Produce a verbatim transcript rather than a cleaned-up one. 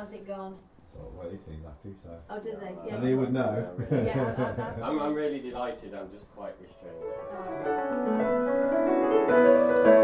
how's it gone? So, well, he seems happy, so. Oh, does he? Yeah. And he would know. Yeah, really. Yeah, that, that's I'm, I'm really delighted. I'm just quite restrained. Oh.